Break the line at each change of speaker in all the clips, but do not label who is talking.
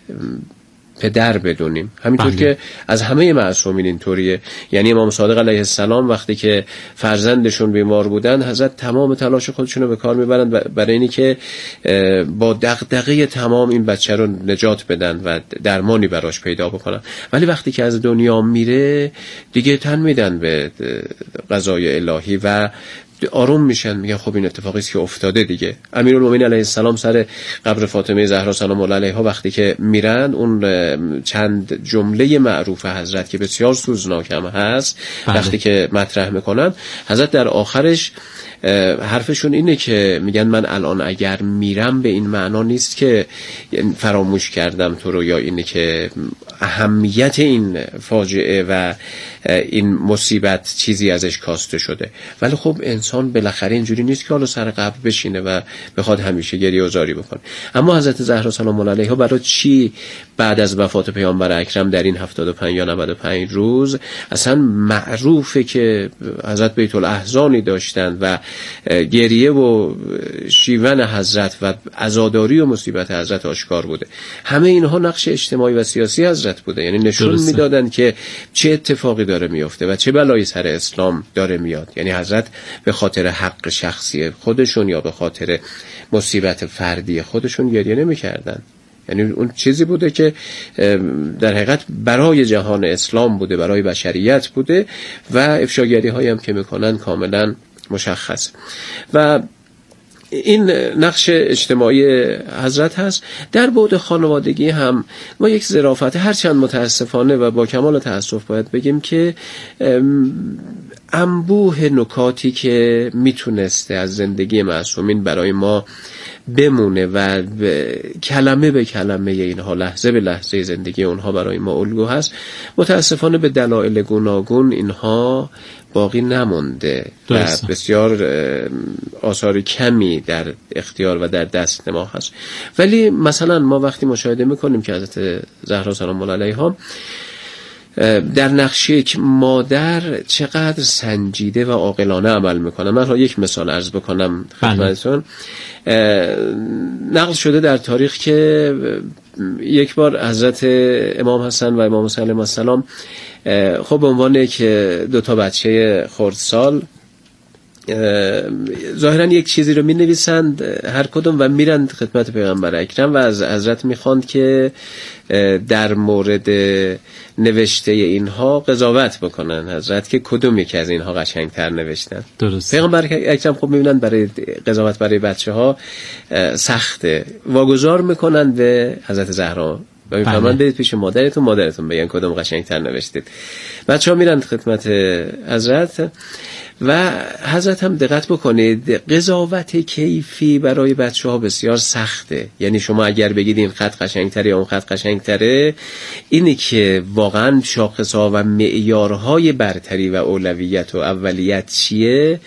پدر بدونیم. همینطور که از همه معصومین اینطوریه. یعنی امام صادق علیه السلام وقتی که فرزندشون بیمار بودن، حضرت تمام تلاش خودشون رو به کار میبرن برای اینی که با دغدغه تمام این بچه رو نجات بدن و درمانی براش پیدا بکنن. ولی وقتی که از دنیا میره دیگه تن میدن به قضای الهی و آروم میشن، میگن خب این اتفاقی است که افتاده دیگه. امیرالمومنین علیه السلام سر قبر فاطمه زهرا سلام الله علیها وقتی که میرن، اون چند جمله معروف حضرت که بسیار سوزناک هم هست وقتی که مطرح میکنن، حضرت در آخرش حرفشون اینه که میگن من الان اگر میرم به این معنا نیست که فراموش کردم تو رو، یا اینه که اهمیت این فاجعه و این مصیبت چیزی ازش کاسته شده، ولی خب انسان بالاخره اینجوری نیست که حالا سر قبر بشینه و بخواد همیشه گریه و زاری بکنه. اما حضرت زهرا سلام الله علیها برای چی بعد از وفات پیامبر اکرم در این 75 یا 95 روز اصلا معروفه که حضرت بیت الاحزانی داشتند و گریه و شیون حضرت و عزاداری و مصیبت حضرت آشکار بوده. همه اینها نقش اجتماعی و سیاسی حضرت بوده. یعنی نشون میدادن که چه اتفاقی داره میفته و چه بلایی سر اسلام داره میاد. یعنی حضرت به خاطر حق شخصی خودشون یا به خاطر مصیبت فردی خودشون گریه نمی‌کردن. یعنی اون چیزی بوده که در حقیقت برای جهان اسلام بوده، برای بشریت بوده و افشاگری هایی هم که میکنن کاملا مشخص. و این نقش اجتماعی حضرت هست. در بعد خانوادگی هم ما یک ظرافت، هرچند متاسفانه و با کمال تأسف باید بگیم که انبوه نکاتی که میتونسته از زندگی معصومین برای ما بمونه و کلمه به کلمه اینها، لحظه به لحظه زندگی اونها برای ما الگو هست، متاسفانه به دلایل گوناگون اینها باقی نمونده و بسیار آثار کمی در اختیار و در دست ما هست. ولی مثلا ما وقتی مشاهده میکنیم که حضرت زهرا سلام الله علیها در نقش یک مادر چقدر سنجیده و عاقلانه عمل میکنه. من یک مثال عرض بکنم خدمتتون. نقل شده در تاریخ که یک بار حضرت امام حسن و امام حسین علیهم السلام خب به عنوان یک دوتا بچه خردسال ظاهرا یک چیزی رو می نویسند هر کدوم و میرن خدمت پیغمبر اکرم و از حضرت میخواند که در مورد نوشته اینها قضاوت بکنن حضرت که کدوم یکی از اینها قشنگتر نوشتن. درست. پیغمبر اکرم خب میبینن برای قضاوت برای بچه ها سخته، واگذار میکنن به حضرت زهرا و میفرمان برید پیش مادرتون بگن کدوم قشنگتر نوشتید. بچه ها میرن خدمت حضرت و حضرت هم دقت بکنید قضاوت کیفی برای بچه ها بسیار سخته. یعنی شما اگر بگید این خط قشنگتره یا اون خط قشنگتره، اینی که واقعا شاخصها و معیارهای برتری و اولویت و اولیت چیه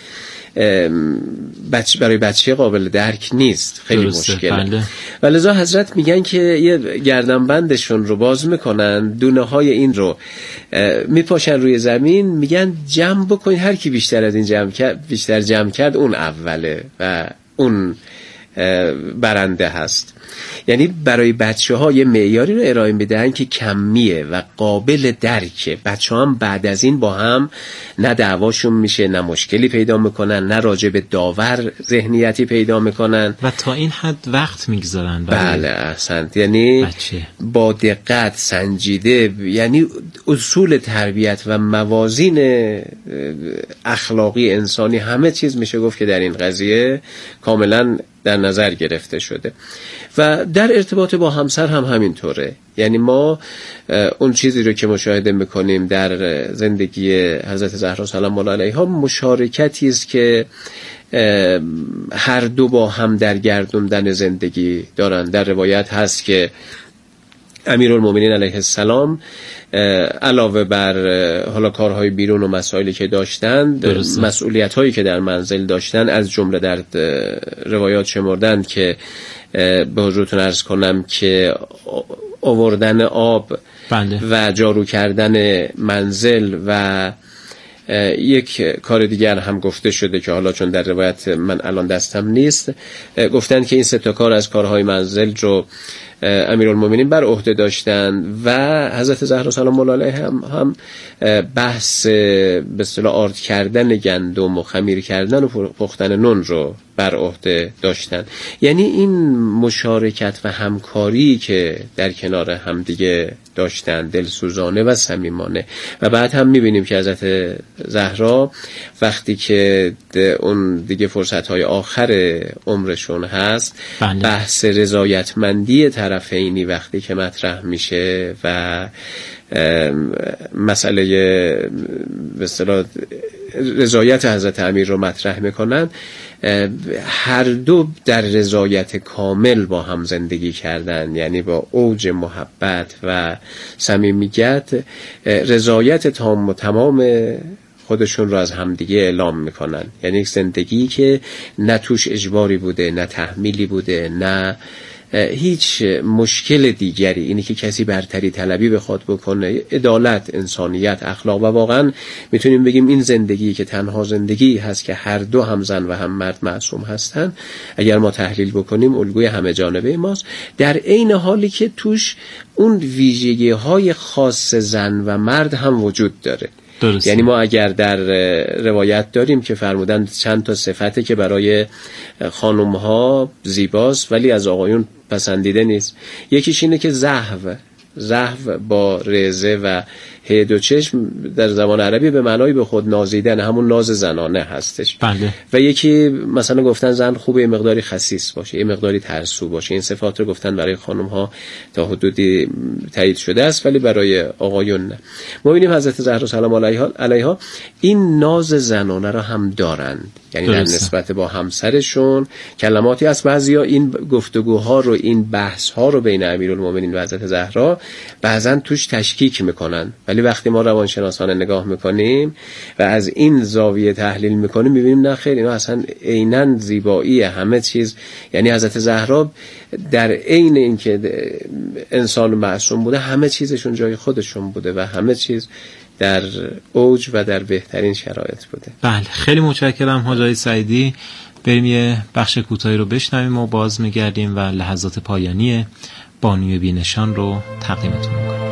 برای بچه قابل درک نیست، خیلی مشکله. و لذا حضرت میگن که یه گردنبندشون رو باز میکنن، دونه های این رو میپاشن روی زمین، میگن جمع بکنید، هر کی بیشتر از این بیشتر جمع کرد اون اوله و اون برنده هست. یعنی برای بچه ها یه معیاری رو ارائه میدن که کمیه و قابل درکه. بچه ها هم بعد از این با هم نه دعواشون میشه، نه مشکلی پیدا میکنن، نه راجع به داور ذهنیتی پیدا میکنن
و تا این حد وقت میگذارن.
بله احسنت. یعنی بچه با دقت سنجیده، یعنی اصول تربیت و موازین اخلاقی انسانی همه چیز میشه گفت که در این قضیه کاملا در نظر گرفته شده. و در ارتباط با همسر هم همینطوره. یعنی ما اون چیزی رو که مشاهده میکنیم در زندگی حضرت زهرا سلام الله علیها مشارکتی است که هر دو با هم در گردوندن زندگی دارن. در روایت هست که امیرالمومنین علیه السلام علاوه بر حالا کارهای بیرون و مسائلی که داشتند، مسئولیت‌هایی که در منزل داشتند، از جمله در روایات شمردند که به حضورتون عرض کنم که آوردن آب و جارو کردن منزل و یک کار دیگر هم گفته شده که حالا چون در روایت من الان دستم نیست، گفتن که این سه تا کار از کارهای منزل رو امیرالمومنین بر عهده داشتن و حضرت زهرا سلام الله علیها هم بحث به اصطلاح آرد کردن گندم و خمیر کردن و پختن نون رو بر عهده داشتن. یعنی این مشارکت و همکاری که در کنار همدیگه داشتن دلسوزانه و صمیمانه. و بعد هم میبینیم که حضرت زهرا وقتی که اون دیگه فرصت‌های آخر عمرشون هست، بحث رضایتمندی طرفینی وقتی که مطرح میشه و مسئله به اصطلاح رضایت حضرت امیر رو مطرح میکنن، هر دو در رضایت کامل با هم زندگی کردن، یعنی با اوج محبت و صمیمیت رضایت تام و تمام خودشون رو از همدیگه اعلام میکنن. یعنی یک زندگی که نه توش اجباری بوده، نه تحمیلی بوده، نه هیچ مشکل دیگری، اینی که کسی برتری طلبی بخواد بکنه. عدالت، انسانیت، اخلاق. و واقعا میتونیم بگیم این زندگی که تنها زندگی هست که هر دو هم زن و هم مرد معصوم هستن، اگر ما تحلیل بکنیم الگوی همه جانبه ماست، در عین حالی که توش اون ویژگی های خاص زن و مرد هم وجود داره. درسته. یعنی ما اگر در روایت داریم که فرمودن چند تا صفته که برای خانم ها زیباست ولی از آقایون پسندیده نیست. یکیش اینه که زحو با رزه و هی دو چشم در زبان عربی به معنای به خود نازیدن، همون ناز زنانه هستش.
بله.
و یکی مثلا گفتن زن خوبه یه مقداری خسیس باشه، یه مقداری ترسو باشه. این صفات رو گفتن برای خانم ها تا حدودی تایید شده است ولی برای آقایون نه. ما ببینیم حضرت زهرا سلام علیها این ناز زنانه را هم دارند، یعنی در نسبت با همسرشون کلماتی هست. بعضیا این گفتگوها رو، این بحث ها رو بین امیرالمومنین و حضرت زهرا بعضن توش تشکیک میکنن، ولی وقتی ما روانشناسانه نگاه میکنیم و از این زاویه تحلیل میکنیم میبینیم نه خیر، اینا اصلا عیناً زیبایی همه چیز. یعنی حضرت زهرا در عین اینکه انسان معصوم بوده، همه چیزشون جای خودشون بوده و همه چیز در اوج و در بهترین شرایط بوده.
بله، خیلی متشکرم حاج آقای سعیدی. بریم یه بخش کوتاهی رو بشنویم و باز میگردیم و لحظات پایانی بانوی بی‌نشان رو تقدیمتون میکنیم.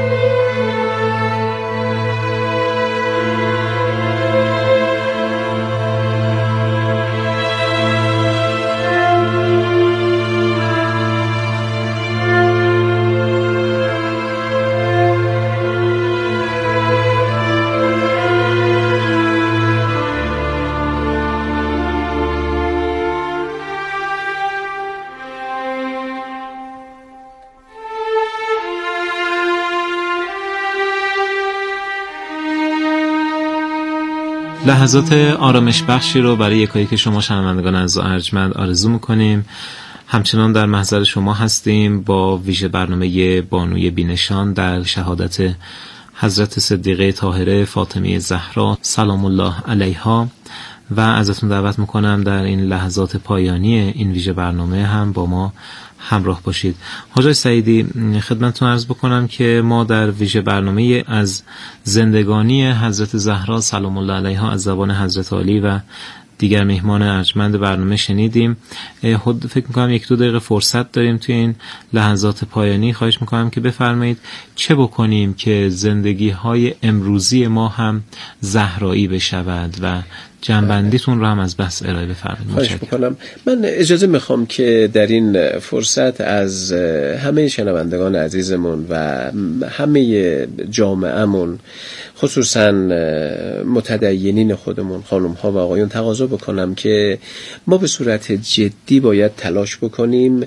لحظات آرامش بخشی رو برای یکایی که شما شنوندگان عزیز و ارجمند آرزو میکنیم. همچنان در محضر شما هستیم با ویژه برنامه بانوی بی‌نشان در شهادت حضرت صدیقه طاهره فاطمه زهرا سلام الله علیها و ازتون دعوت میکنم در این لحظات پایانی این ویژه برنامه هم با ما همراه باشید. حاج سعیدی، خدمتتون عرض بکنم که ما در ویژه برنامه از زندگانی حضرت زهرا سلام الله علیها از زبان حضرت علی و دیگر مهمان ارجمند برنامه شنیدیم. فکر میکنم 1-2 دقیقه فرصت داریم توی این لحظات پایانی. خواهش میکنم که بفرمایید چه بکنیم که زندگی های امروزی ما هم زهرایی بشود و جنبندیتون رو هم از بحث ارائه بفرمایید.
خواهش میکنم. من اجازه میخوام که در این فرصت از همه شنوندگان عزیزمون و همه جامعهمون، خصوصا متدینین خودمون خانم ها و آقایون، تقاضا بکنم که ما به صورت جدی باید تلاش بکنیم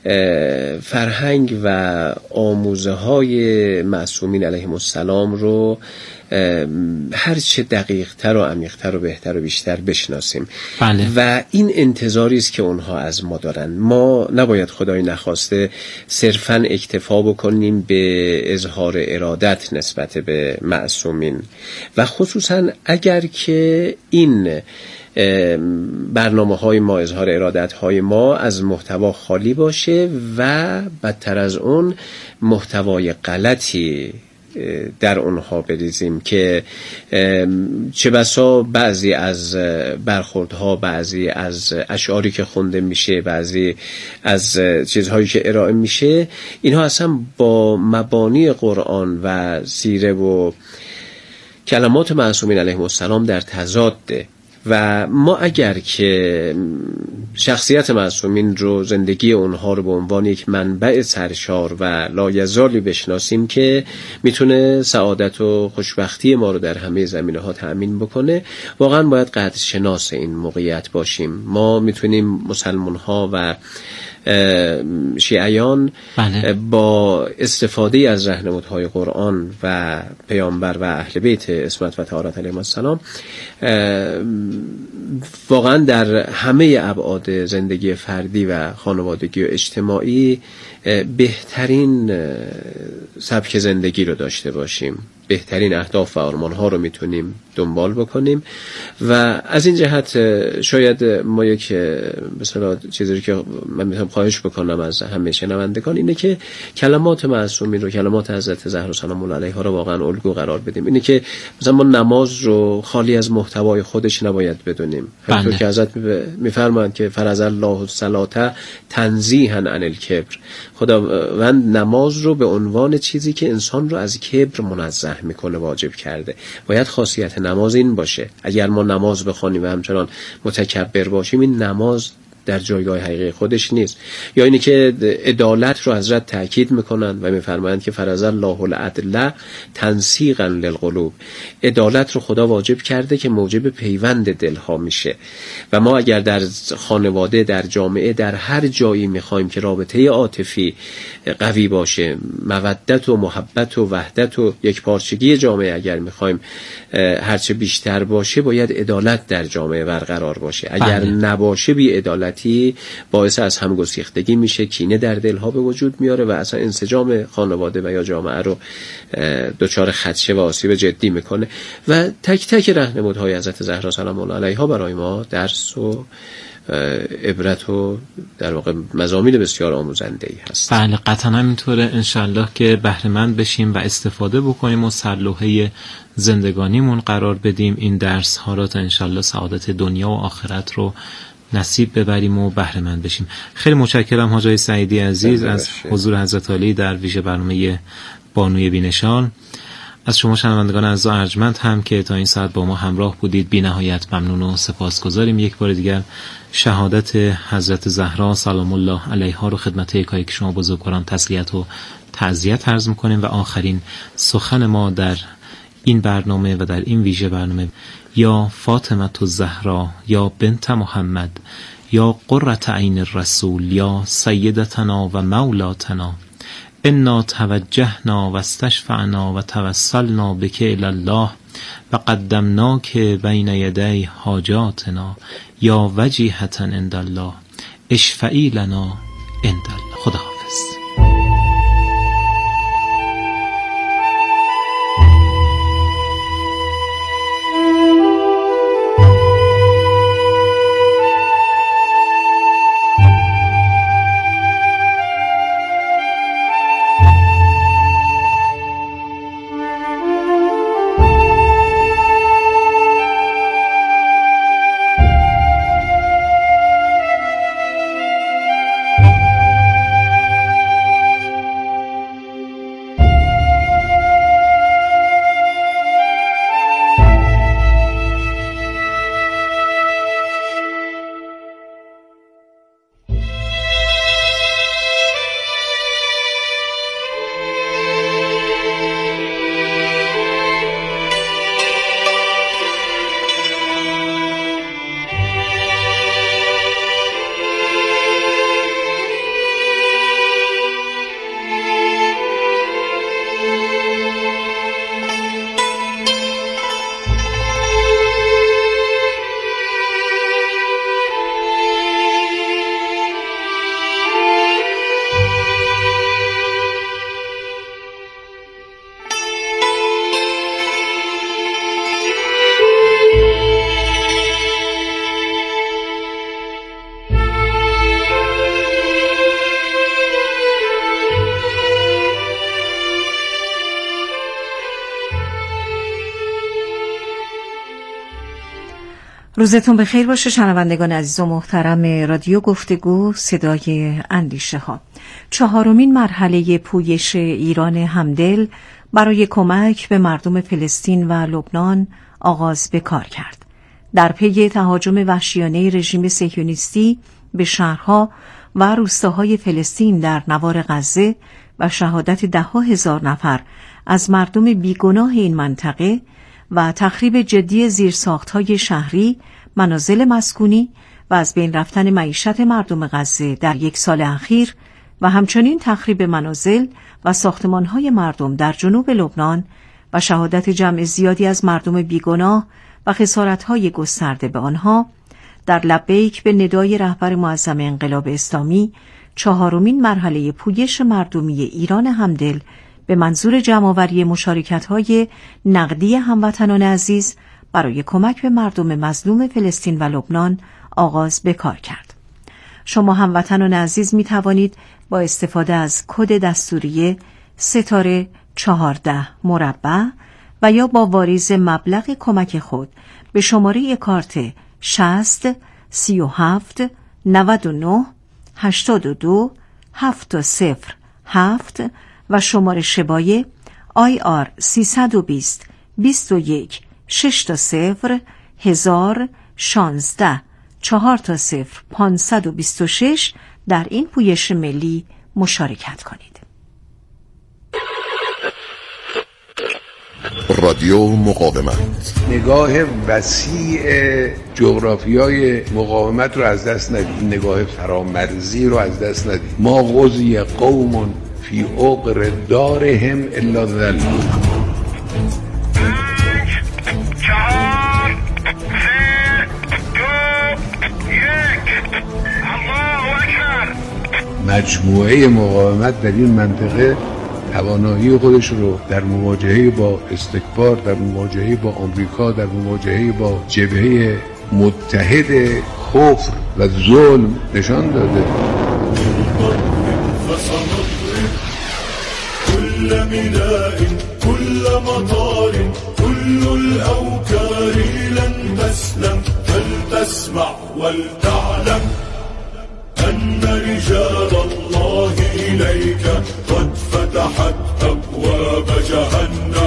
فرهنگ و آموزه های معصومین علیهم السلام رو هرچه دقیق تر و عمیق تر و بهتر و بیشتر بشناسیم.
بله.
و این انتظاری است که اونها از ما دارن. ما نباید خدای نخواسته صرفاً اکتفا بکنیم به اظهار ارادت نسبت به معصومین و خصوصاً اگر که این برنامه های ما، اظهار ارادت های ما از محتوا خالی باشه و بدتر از اون محتوای غلطی در اونها بریزیم که چه بسا بعضی از برخوردها، بعضی از اشعاری که خونده میشه، بعضی از چیزهایی که ارائه میشه، اینها اصلا با مبانی قرآن و سیره و کلمات معصومین علیهم السلام در تضاده. و ما اگر که شخصیت معصومین رو، زندگی اونها رو به عنوان یک منبع سرشار و لایزالی بشناسیم که میتونه سعادت و خوشبختی ما رو در همه زمینه‌ها تأمین بکنه، واقعا باید قدرشناس این موقعیت باشیم. ما میتونیم مسلمان‌ها و شیعیان با استفاده از راهنمودهای قرآن و پیامبر و اهل بیت عصمت و طهارت علیهم السلام واقعا در همه ابعاد زندگی فردی و خانوادگی و اجتماعی بهترین سبک زندگی رو داشته باشیم، بهترین اهداف و آرمان‌ها رو میتونیم دنبال بکنیم. و از این جهت شاید ما یک مثلا چیزی که من میتونم خواهش بکنم از همه شنوندگان اینه که کلمات معصومین رو، کلمات حضرت زهرا سلام الله علیها رو واقعا الگو قرار بدیم. اینه که مثلا ما نماز رو خالی از محتوای خودش نباید بدونیم. همونطور که حضرت میفرمایند که فرض الله الصلاه تنزیها عن الکبر، خداوند نماز رو به عنوان چیزی که انسان رو از کبر منزه میکنه واجب کرده. باید خاصیت نماز این باشه. اگر ما نماز بخونیم و همچنان متکبر باشیم، این نماز در جایگاه حقیقی خودش نیست. یا اینی که عدالت رو حضرت تاکید میکنند و میفرمایند که فرض الله العدل تنسیقا للقلوب، عدالت رو خدا واجب کرده که موجب پیوند دلها میشه. و ما اگر در خانواده، در جامعه، در هر جایی میخوایم که رابطه عاطفی قوی باشه، مودت و محبت و وحدت و یکپارچگی جامعه اگر میخوایم هرچه بیشتر باشه، باید عدالت در جامعه برقرار باشه. اگر نباشه، بی عدالتی باعث از همگسیختگی میشه، کینه در دلها به وجود میاره و اصلا انسجام خانواده و یا جامعه رو دچار خدشه و آسیب جدی میکنه. و تک تک راهنمودهای حضرت زهرا سلام الله علیها برای ما درس و عبرت و در واقع مضامین بسیار آموزنده‌ای هست.
بله، قطعا همینطوره. انشالله که بهره مند بشیم و استفاده بکنیم و سرلوحه زندگانیمون قرار بدیم این درس ها رو تا انشالله سعادت دنیا و آخرت رو نصیب ببریم و بهره مند بشیم. خیلی متشکرم حاج سعیدی عزیز از حضور حضرت عالی در ویژه برنامه بانوی بینشان. از شما شنوندگان عزیز و ارجمند هم که تا این ساعت با ما همراه بودید بی نهایت ممنون و سپاسگزاریم. یک بار دیگر شهادت حضرت زهرا سلام الله علیها رو خدمت یکایک شما بزرگواران تسلیت و تعزیت عرض می‌کنیم و آخرین سخن ما در این برنامه و در این ویژه برنامه: یا فاطمه الزهرا، یا بنت محمد، یا قرة عین الرسول، یا سیدتنا و مولاتنا، انا توجهنا و استشفعنا و توسلنا بک الی الله و قدمناک بین یدی حاجاتنا یا وجیهة عند الله اشفعی لنا عند الله. خدا
روزتون بخیر باشه شنوندگان عزیز و محترم رادیو گفتگو صدای اندیشه ها. 4مین مرحله پویش ایران همدل برای کمک به مردم فلسطین و لبنان آغاز به کار کرد. در پی تهاجم وحشیانه رژیم صهیونیستی به شهرها و روستاهای فلسطین در نوار غزه و شهادت 10,000 نفر از مردم بیگناه این منطقه و تخریب جدی زیرساخت‌های شهری، منازل مسکونی و از بین رفتن معیشت مردم غزه در یک سال اخیر و همچنین تخریب منازل و ساختمان‌های مردم در جنوب لبنان و شهادت جمع زیادی از مردم بیگناه و خسارت‌های گسترده به آنها، در لبیک به ندای رهبر معظم انقلاب اسلامی 4مین مرحله پویش مردمی ایران همدل به منظور جمع‌آوری مشارکت‌های نقدی هموطنان عزیز برای کمک به مردم مظلوم فلسطین و لبنان آغاز به کار کرد. شما هموطنان عزیز می توانید با استفاده از کد دستوری ستاره 14 مربع و یا با واریز مبلغ کمک خود به شماره کارت 60 37 99 82 707 و شماره شبایه IR 320 21 6 1016 4 526 در این پویش ملی مشارکت کنید.
رادیو مقاومت،
نگاه وسیع جغرافیای مقاومت رو از دست ندید، نگاه فرامرزی رو از دست ندید. ما غزی قوم فی عقر دارهم الا ذل.
4 3 2 1 الله اکبر.
مجموعه مقاومت در این منطقه توانایی خودش رو در مواجهه با استکبار، در مواجهه با آمریکا، در مواجهه با جبهه متحد کفر و ظلم نشان داده.
كل ميناء كل مطار كل الأوكار لن تسلم فلتسمع ولتعلم أن رجال الله إليك قد فتحت أبواب جهنم.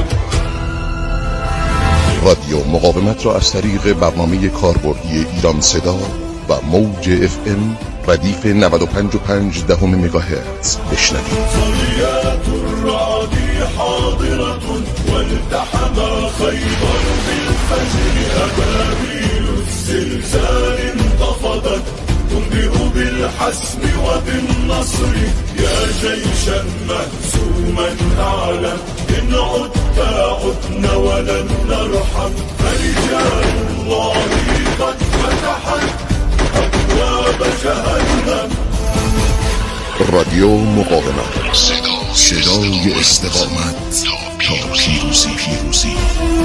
رادیو مقاومت را از طریق برنامه کاربردی ایران صدا و موج FM ردیف 95.5 مگاهرتز بشنوید.
صريات الرعد حاضرة والتحم خيبر بالفجر أبابيل الزلزال انتفضت تنبئ بالحسم وبالنصر يا جيشا مهزوما أعلم إن عدت عدنا ولن نرحم فرجال الله قد فتحت أبواب جهنم.
رادیو مقاومت، صدای استقامت تا پیروزی.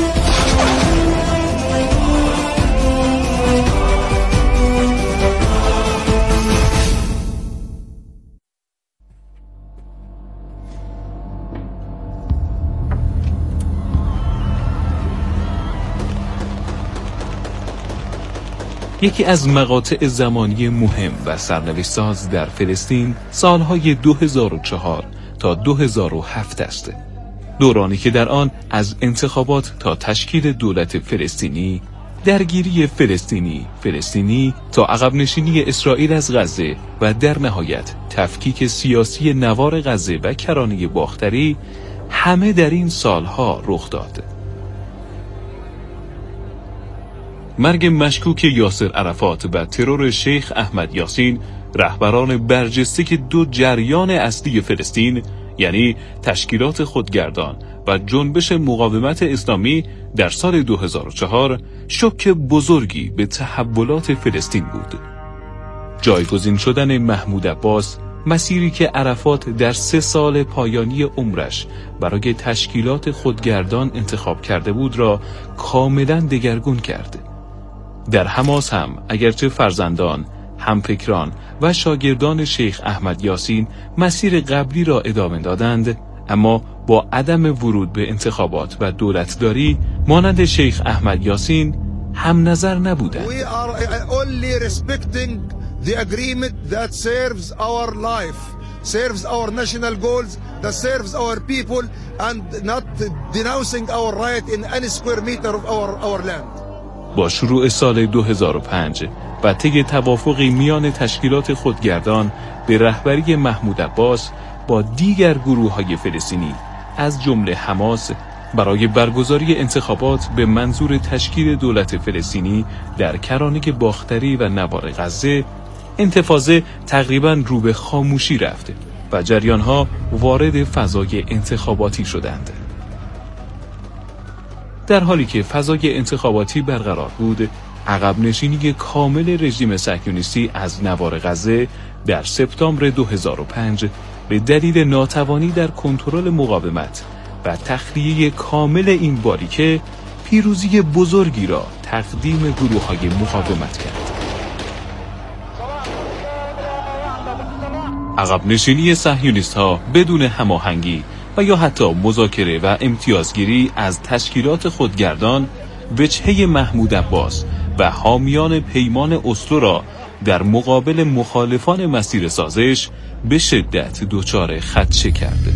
یکی از مقاطع زمانی مهم و سرنوشت‌ساز در فلسطین سالهای 2004 تا 2007 است. دورانی که در آن از انتخابات تا تشکیل دولت فلسطینی، درگیری فلسطینی تا عقب نشینی اسرائیل از غزه و در نهایت تفکیک سیاسی نوار غزه و کرانه باختری همه در این سالها رخ داد. مرگ مشکوک یاسر عرفات و ترور شیخ احمد یاسین، رهبران برجسته که دو جریان اصلی فلسطین یعنی تشکیلات خودگردان و جنبش مقاومت اسلامی در سال 2004 شوک بزرگی به تحولات فلسطین بود. جایگزین شدن محمود عباس، مسیری که عرفات در 3 سال پایانی عمرش برای تشکیلات خودگردان انتخاب کرده بود را کاملا دگرگون کرد. در حماس هم اگرچه فرزندان، همفکران و شاگردان شیخ احمد یاسین مسیر قبلی را ادامه دادند، اما با عدم ورود به انتخابات و دولتداری مانند شیخ احمد یاسین هم نظر نبودند.
We are only respecting the agreement that serves our life, serves our national goals, that serves our people, and not denouncing our right in any square meter of our land.
با شروع سال 2005 و طی توافقی میان تشکیلات خودگردان به رهبری محمود عباس با دیگر گروه‌های فلسطینی از جمله حماس برای برگزاری انتخابات به منظور تشکیل دولت فلسطینی در کرانه باختری و نوار غزه، انتفاضه تقریباً رو به خاموشی رفته و جریان‌ها وارد فضای انتخاباتی شدند. در حالی که فضای انتخاباتی برقرار بود، عقب نشینی کامل رژیم صهیونیستی از نوار غزه در سپتامبر 2005 به دلیل ناتوانی در کنترل مقاومت و تخلیه کامل این باریکه پیروزی بزرگی را تقدیم گروه‌های مقاومت کرد. عقب نشینی صهیونیست‌ها بدون هماهنگی و یا حتی مذاکره و امتیازگیری از تشکیلات خودگردان وجهه محمود عباس و حامیان پیمان اسلو را در مقابل مخالفان مسیر سازش به شدت دچار خدشه کرده.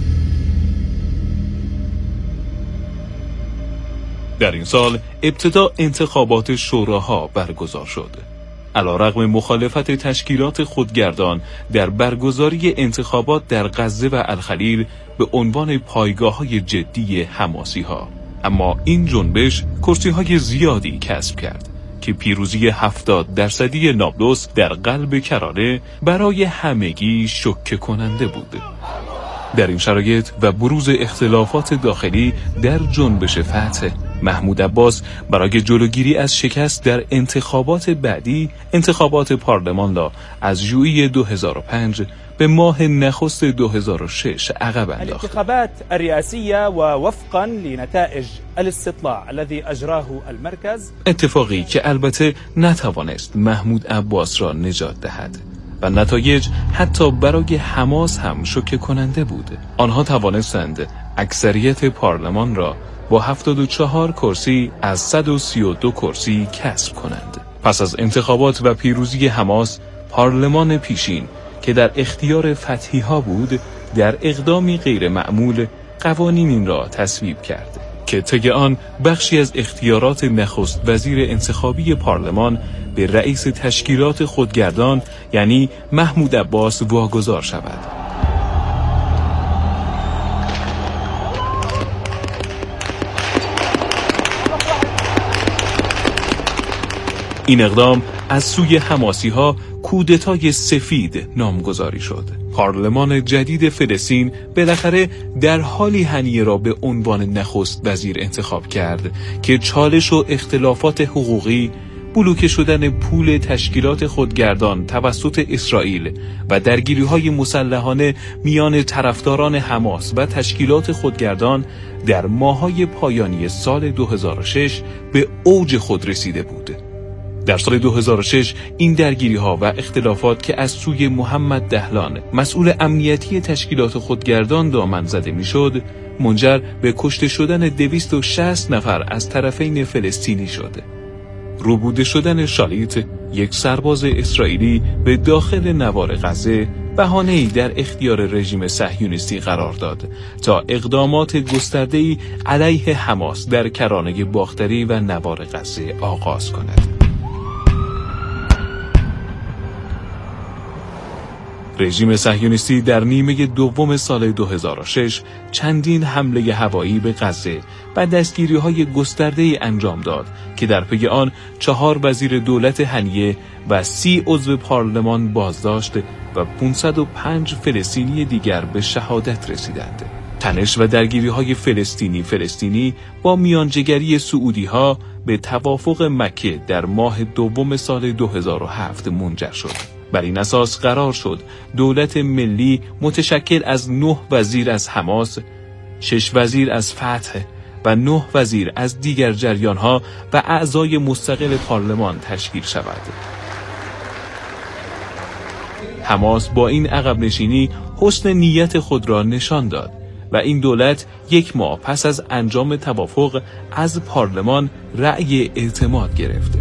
در این سال ابتدا انتخابات شوراها برگزار شد. علیرغم مخالفت تشکیلات خودگردان در برگزاری انتخابات در غزه و الخلیل به عنوان پایگاه‌های جدی حماسی‌ها، اما این جنبش کرسی‌های زیادی کسب کرد که پیروزی 70% نابلس در قلب کرانه برای همگی شوکه کننده بود. در این شرایط و بروز اختلافات داخلی در جنبش فتح، محمود عباس برای جلوگیری از شکست در انتخابات بعدی انتخابات پارلمان را از ژوئیه 2005 به ماه نخست 2006 عقب انداخت.
الانتخابات الرئاسية ووفقا لنتائج الاستطلاع الذي اجراه المركز،
اتفاقی که البته نتوانست محمود عباس را نجات دهد و نتایج حتی برای حماس هم شوکه کننده بود. آنها توانستند اکثریت پارلمان را با 74 کرسی از 132 کرسی کسب کنند. پس از انتخابات و پیروزی حماس، پارلمان پیشین که در اختیار فتحی ها بود، در اقدامی غیر معمول قوانین را تصویب کرد که طی آن بخشی از اختیارات نخست وزیر انتخابی پارلمان به رئیس تشکیلات خودگردان یعنی محمود عباس واگذار شود. این اقدام از سوی حماسی‌ها کودتای سفید نامگذاری شد. پارلمان جدید فلسطین بالاخره در حالی هنیه را به عنوان نخست وزیر انتخاب کرد که چالش و اختلافات حقوقی، بلوکه شدن پول تشکیلات خودگردان توسط اسرائیل و درگیری‌های مسلحانه میان طرفداران حماس و تشکیلات خودگردان در ماه‌های پایانی سال 2006 به اوج خود رسیده بود. در سال 2006 این درگیری‌ها و اختلافات که از سوی محمد دهلان مسئول امنیتی تشکیلات خودگردان دامن زده میشد، منجر به کشته شدن 260 نفر از طرفین فلسطینی شد. روبوده شدن شالیت، یک سرباز اسرائیلی، به داخل نوار غزه بهانه‌ای در اختیار رژیم صهیونیستی قرار داد تا اقدامات گسترده‌ای علیه حماس در کرانه باختری و نوار غزه آغاز کند. رژیم صهیونیستی در نیمه دوم سال 2006 چندین حمله هوایی به غزه و دستگیری‌های گسترده‌ای انجام داد که در پی آن 4 وزیر دولت هنیه و 30 عضو پارلمان بازداشت و 505 فلسطینی دیگر به شهادت رسیدند. تنش و درگیری‌های فلسطینی با میانجیگری سعودی‌ها به توافق مکه در ماه دوم سال 2007 منجر شد. بر این اساس قرار شد دولت ملی متشکل از 9 وزیر از حماس، 6 وزیر از فتح و 9 وزیر از دیگر جریان‌ها و اعضای مستقل پارلمان تشکیل شود. حماس با این عقب نشینی حسن نیت خود را نشان داد و این دولت 1 ماه پس از انجام توافق از پارلمان رأی اعتماد گرفته.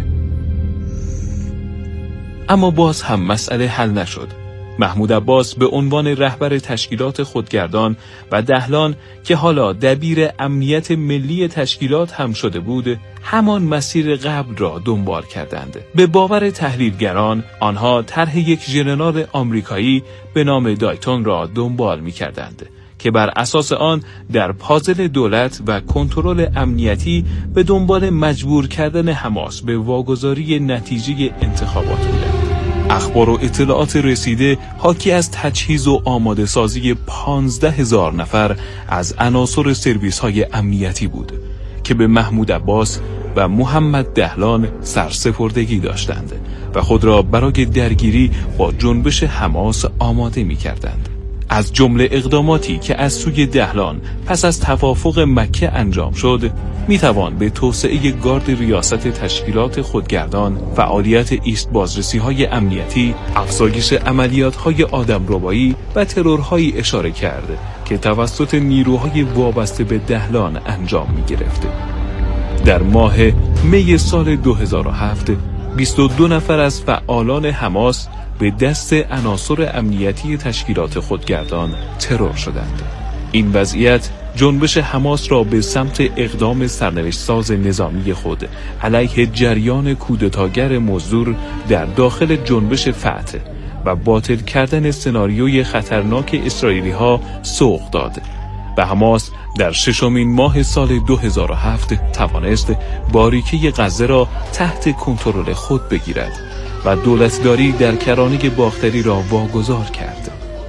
اما باز هم مسئله حل نشد. محمود عباس به عنوان رهبر تشکیلات خودگردان و دهلان که حالا دبیر امنیت ملی تشکیلات هم شده بود، همان مسیر قبل را دنبال کردند. به باور تحلیلگران آنها طرح یک ژنرال آمریکایی به نام دایتون را دنبال می‌کردند که بر اساس آن در پازل دولت و کنترل امنیتی به دنبال مجبور کردن حماس به واگذاری نتیجه انتخابات بودند. اخبار و اطلاعات رسیده حاکی از تجهیز و آماده سازی 15,000 نفر از عناصر سرویس‌های امنیتی بود که به محمود عباس و محمد دهلان سرسپردگی داشتند و خود را برای درگیری با جنبش حماس آماده می‌کردند. از جمله اقداماتی که از سوی دهلان پس از توافق مکه انجام شد، میتوان به توسعه گارد ریاست تشکیلات خودگردان، فعالیت ایست بازرسی‌های امنیتی، افزایش عملیات‌های آدمربایی و ترورهای اشاره کرد که توسط نیروهای وابسته به دهلان انجام می‌گرفت. در ماه می سال 2007 22 نفر از فعالان حماس به دست عناصر امنیتی تشکیلات خودگردان ترور شدند. این وضعیت جنبش حماس را به سمت اقدام سرنوشت‌ساز نظامی خود علیه جریان کودتاگر مزدور در داخل جنبش فتح و باطل کردن سناریوی خطرناک اسرائیلی‌ها سوق داد و حماس در 6مین ماه سال 2007 توانست باریکه غزه را تحت کنترل خود بگیرد و دولتداری در کرانه باختری را واگذار کرد.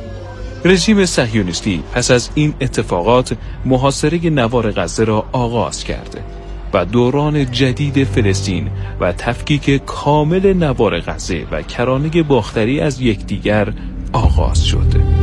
رژیم صهیونیستی پس از این اتفاقات محاصره نوار غزه را آغاز کرد و دوران جدید فلسطین و تفکیک کامل نوار غزه و کرانه باختری از یکدیگر آغاز شد.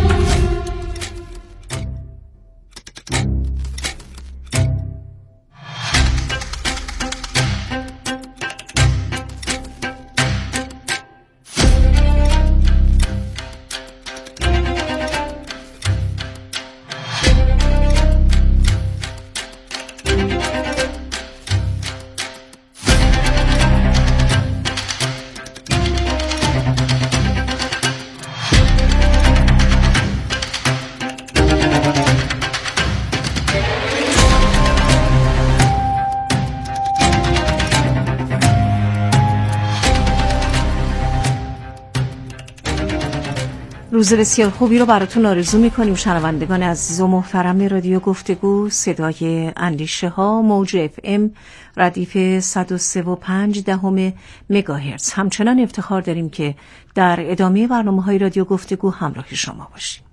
روز بسیار خوبی رو براتون آرزو میکنیم شنوندگان عزیز و محترم رادیو گفتگو صدای اندیشه ها، موج FM ردیف 103.5 مگاهرتز. همچنان افتخار داریم که در ادامه برنامه‌های رادیو گفتگو همراه شما باشیم.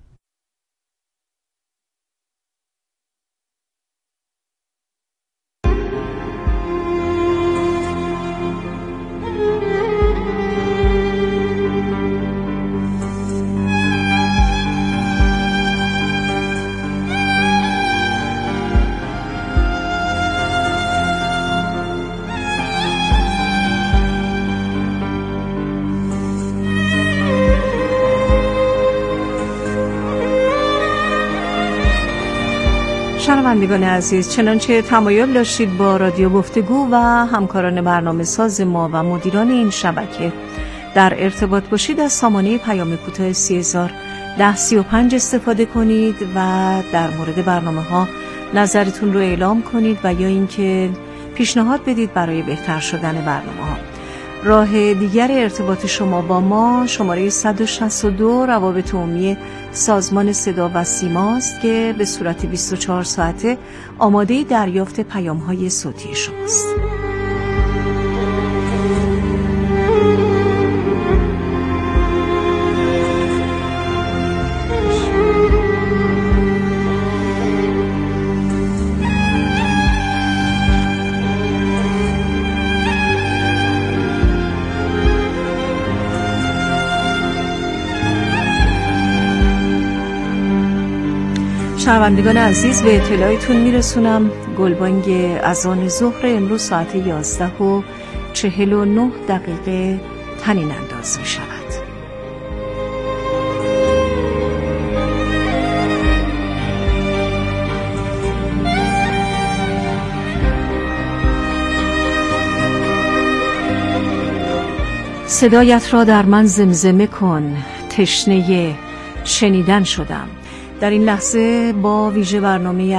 شنوندگان عزیز، چنانچه تمایل داشتید با رادیو گفتگو و همکاران برنامه ساز ما و مدیران این شبکه در ارتباط باشید، از سامانه پیام کوتاه 301035 استفاده کنید و در مورد برنامه ها نظرتون رو اعلام کنید و یا اینکه پیشنهاد بدید برای بهتر شدن برنامه ها. راه دیگر ارتباط شما با ما شماره 162 روابط عمومی سازمان صدا و سیماست که به صورت 24 ساعته آماده دریافت پیام‌های صوتی شماست. شنوندگان عزیز، به اطلاعتون میرسونم گلبانگ اذان ظهر امروز ساعت 11:49 طنین انداز می شود. صدایت را در من زمزمه کن، تشنه شنیدن شدم. در این لحظه با ویژه برنامه